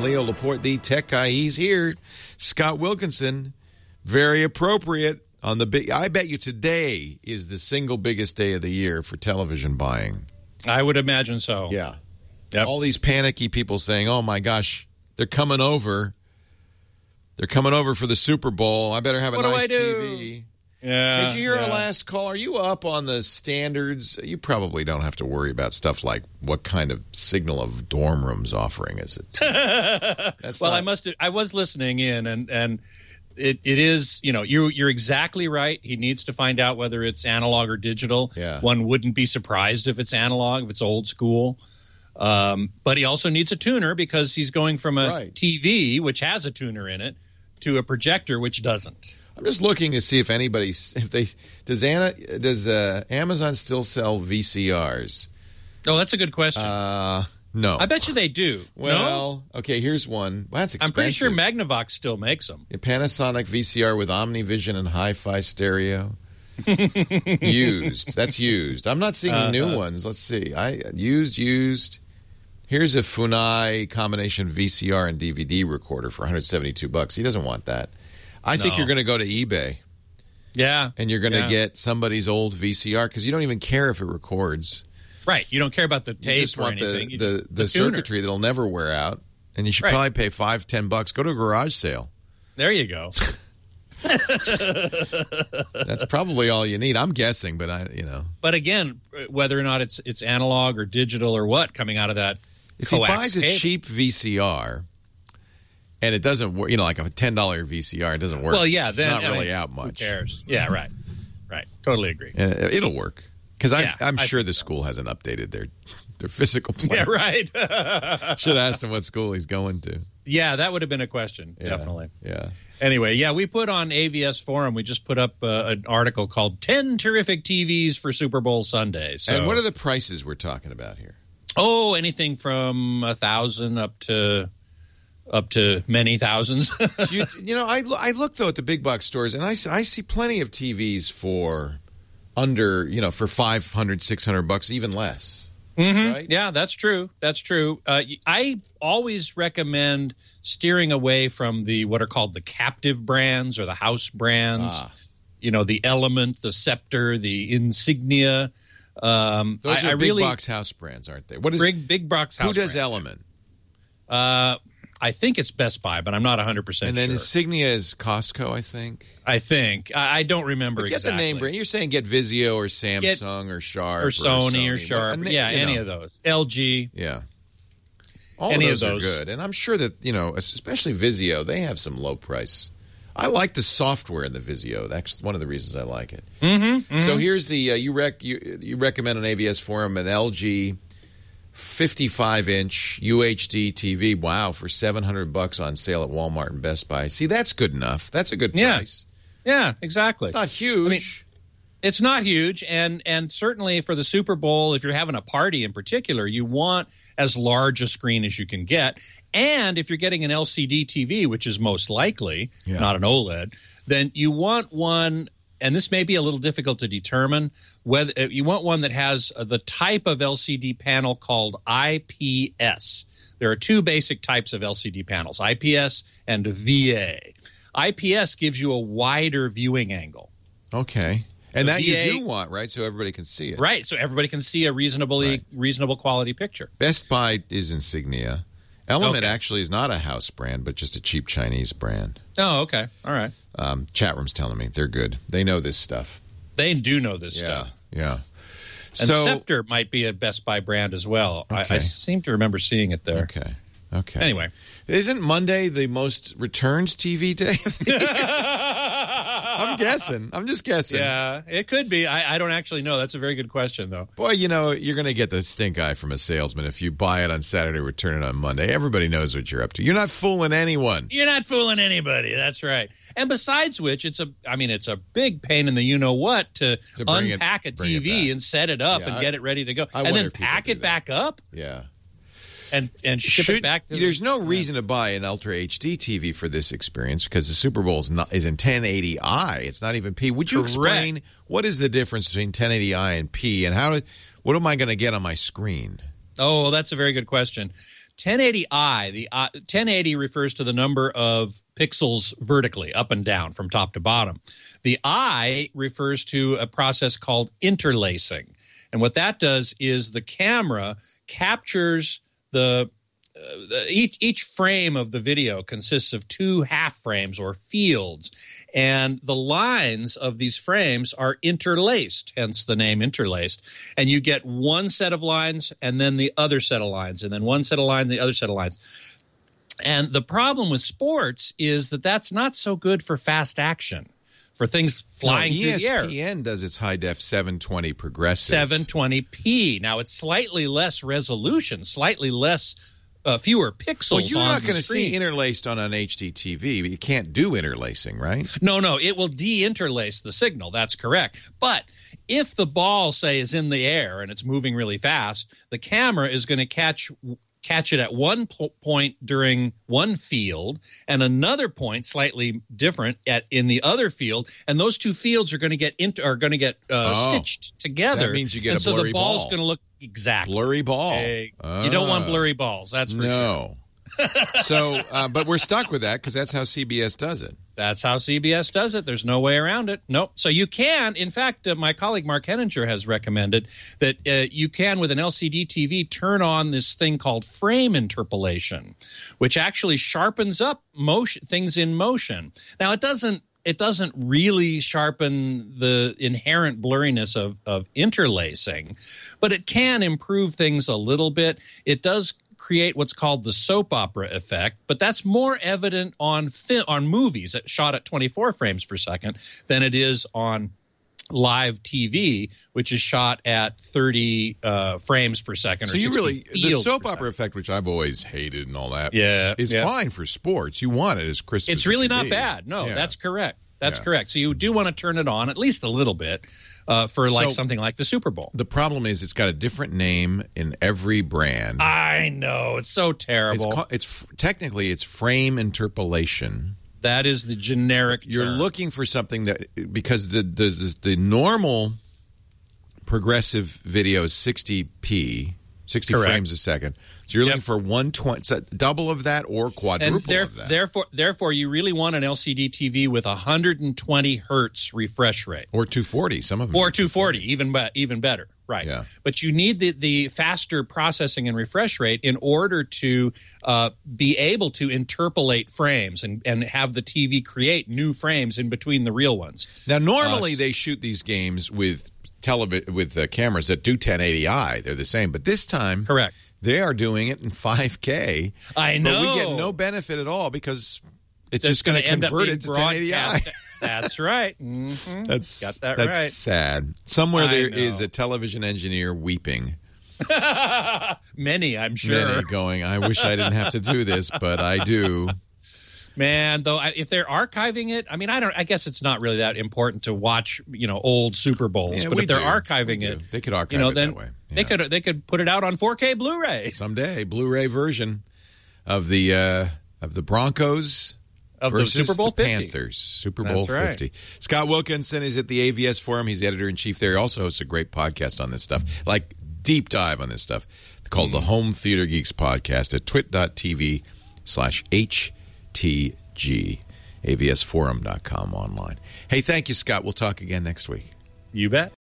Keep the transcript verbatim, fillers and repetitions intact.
Leo Laporte, the tech guy. He's here. Scott Wilkinson, very appropriate on the big. I bet you today is the single biggest day of the year for television buying. I would imagine so. Yeah. Yep. All these panicky people saying, oh, my gosh, they're coming over. They're coming over for the Super Bowl. I better have a what nice do I do? T V. Yeah. Did you hear yeah. our last call? Are you up on the standards? You probably don't have to worry about stuff like what kind of signal of dorm rooms offering is it? That's well, not... I must. I was listening in, and and it, it is. You know, you you're exactly right. He needs to find out whether it's analog or digital. Yeah. One wouldn't be surprised if it's analog, if it's old school. Um, but he also needs a tuner because he's going from a right. T V, which has a tuner in it, to a projector, which doesn't. I'm just looking to see if anybody, if they, does Anna, does uh, Amazon still sell V C Rs? Oh, that's a good question. Uh, no. I bet you they do. Well, no? okay, here's one. Well, that's expensive. I'm pretty sure Magnavox still makes them. A Panasonic V C R with OmniVision and Hi-Fi stereo. Used. That's used. I'm not seeing uh, new uh, ones. Let's see. I used, used. Here's a Funai combination V C R and D V D recorder for one hundred seventy-two bucks. He doesn't want that. I no. think you're going to go to eBay. Yeah. And you're going to yeah. get somebody's old V C R because you don't even care if it records. Right. You don't care about the tape you just or want anything. The, you the, the, the circuitry that'll never wear out. And you should right. probably pay five, ten bucks. Go to a garage sale. There you go. That's probably all you need. I'm guessing, but I, you know. But again, whether or not it's it's analog or digital or what coming out of that. If he buys a cable. cheap V C R and it doesn't work, you know, like a ten dollar V C R, it doesn't work. Well, yeah, it's then not I really mean, out much. Who cares? Yeah, right, right. Totally agree. And it'll work because yeah, I'm I sure the school hasn't updated their their physical plan. Yeah, right. Should have asked him what school he's going to. Yeah, that would have been a question. Yeah, definitely. Yeah. Anyway, yeah, we put on A V S Forum. We just put up uh, an article called ten Terrific T Vs for Super Bowl Sunday. So, and what are the prices we're talking about here? Oh, anything from a thousand up to up to many thousands. you, you know, I, I look, though, at the big box stores, and I, I see plenty of T Vs for under, you know, for five hundred, six hundred bucks, even less. Mm-hmm. Right? Yeah, that's true. That's true. Uh, I always recommend steering away from the what are called the captive brands or the house brands. Ah. You know, the Element, the Scepter, the Insignia. Um, Those I, are I big really, box house brands, aren't they? What is big big box house? Who does brands. Element? Uh, I think it's Best Buy, but I'm not one hundred percent And then sure. Insignia is Costco, I think. I think I, I don't remember But get exactly. the name brand. You're saying get Vizio or Samsung Get, or Sharp or Sony or, or, Sony. Sharp. But, yeah, you any know. of those. L G. Yeah. All Any of of those, those. are good. And I'm sure that, you know, especially Vizio, they have some low price. I like the software in the Vizio. That's one of the reasons I like it. Mm-hmm, mm-hmm. So here's the, uh, you, rec, you, you recommend on A V S Forum an L G fifty-five inch U H D T V. Wow, for seven hundred bucks on sale at Walmart and Best Buy. See, that's good enough. That's a good price. Yeah, yeah exactly. It's not huge. I mean, it's not huge, and and certainly for the Super Bowl, if you're having a party in particular, you want as large a screen as you can get. And if you're getting an L C D T V, which is most likely, yeah. not an OLED, then you want one, and this may be a little difficult to determine, whether you want one that has the type of L C D panel called I P S. There are two basic types of L C D panels, I P S and V A. I P S gives you a wider viewing angle. Okay. And The that V A, you do want, right? So everybody can see it. Right, so everybody can see a reasonably right. reasonable quality picture. Best Buy is Insignia. Element okay. actually is not a house brand, but just a cheap Chinese brand. Oh, okay. All right. Um, chat room's telling me they're good. They know this stuff. They do know this yeah, stuff. Yeah. And so, Scepter might be a Best Buy brand as well. Okay. I, I seem to remember seeing it there. Okay. Okay. Anyway. Isn't Monday the most returned T V day of the year? I'm guessing. I'm just guessing. Yeah, it could be. I, I don't actually know. That's a very good question, though. Boy, you know, you're going to get the stink eye from a salesman if you buy it on Saturday, return it on Monday. Everybody knows what you're up to. You're not fooling anyone. You're not fooling anybody. That's right. And besides which, it's a, I mean, it's a big pain in the you-know-what to, To bring it- unpack a bring T it V back. and set it up Yeah, and I- get it ready to go. I And wonder then if people pack do it that. back up Yeah. and, and ship Should- it back to There's the, no reason to buy an Ultra H D T V for this experience because the Super Bowl is, not, is in ten eighty i. It's not even P. Would you Correct. explain what is the difference between ten eighty i and P, and how? Do, what am I going to get on my screen? Oh, that's a very good question. ten eighty i, the uh, ten eighty refers to the number of pixels vertically, up and down, from top to bottom. The I refers to a process called interlacing. And what that does is the camera captures the, uh, the each each frame of the video consists of two half frames or fields, and the lines of these frames are interlaced, hence the name interlaced. And you get one set of lines and then the other set of lines, and then one set of lines, the other set of lines. And the problem with sports is that that's not so good for fast action, for things flying no, through the air. E S P N does its high-def seven twenty progressive. seven twenty p. Now, it's slightly less resolution, slightly less, uh, fewer pixels on the screen. Well, you're not going to see interlaced on an H D T V. You can't do interlacing, right? No, no, it will de-interlace the signal. That's correct. But if the ball, say, is in the air and it's moving really fast, the camera is going to catch catch it at one po- point during one field and another point slightly different at in the other field, and those two fields are going to get inter- are going to get uh, oh, stitched together. That means you get and a blurry so the ball's ball. going to look exactly blurry ball. Hey, oh. You don't want blurry balls. That's for no. sure. So, uh, but we're stuck with that because that's how C B S does it. That's how C B S does it. There's no way around it. Nope. So you can, in fact, uh, my colleague Mark Henninger has recommended that uh, you can, with an L C D T V, turn on this thing called frame interpolation, which actually sharpens up motion things in motion. Now, it doesn't it doesn't really sharpen the inherent blurriness of, of interlacing, but it can improve things a little bit. It does create what's called the soap opera effect, but that's more evident on fi- on movies that shot at twenty-four frames per second than it is on live T V, which is shot at thirty uh, frames per second. So or you really the fields soap per opera second. effect, which I've always hated and all that, Yeah, is yeah. fine for sports. You want it as crisp. It's as really it can not be. bad. No, Yeah. that's correct. That's Yeah. correct. So you do want to turn it on at least a little bit uh, for like So- something like the Super Bowl. The problem is it's got a different name in every brand. I know, it's so It's, terrible. ca- it's technically it's frame interpolation. That is the generic You're term. looking for something that because the the the, the normal progressive video is sixty p, sixty Correct. frames a second. So you're Yep. looking for one twenty, so double of that or quadruple and there, of that, therefore, therefore, you really want an L C D T V with one hundred twenty hertz refresh rate, or two forty. Some of them, or two forty, even be, even better, right? Yeah. But you need the the faster processing and refresh rate in order to uh, be able to interpolate frames and and have the T V create new frames in between the real ones. Now, normally Uh, they shoot these games with television with uh, cameras that do ten eighty i. They're the same, but this time, Correct. they are doing it in five K. I But know. we get no benefit at all because it's That's just going to end up convert being it to ten eighty i. broadcast. That's right. Mm-hmm. That's Got that that's right. sad. Somewhere I there know. is a television engineer weeping, Many, I'm sure. many going, I wish I didn't have to do this, but I do. Man, though, I- if they're archiving it, I mean, I don't. I guess it's not really that important to watch, you know, old Super Bowls. Yeah, but we if they're do. archiving We it, do. They could archive you know, it then that way. they Yeah. could they could put it out on four K Blu-ray Someday, Blu-ray version of the uh, of the Broncos of the versus Super Bowl the fifty. Panthers. Super Bowl That's right. fifty. Scott Wilkinson is at the A V S Forum. He's the editor-in-chief there. He also hosts a great podcast on this stuff, like deep dive on this stuff, called Mm. the Home Theater Geeks Podcast at twit.tv slash HTG, A V S forum dot com online. Hey, thank you, Scott. We'll talk again next week. You bet.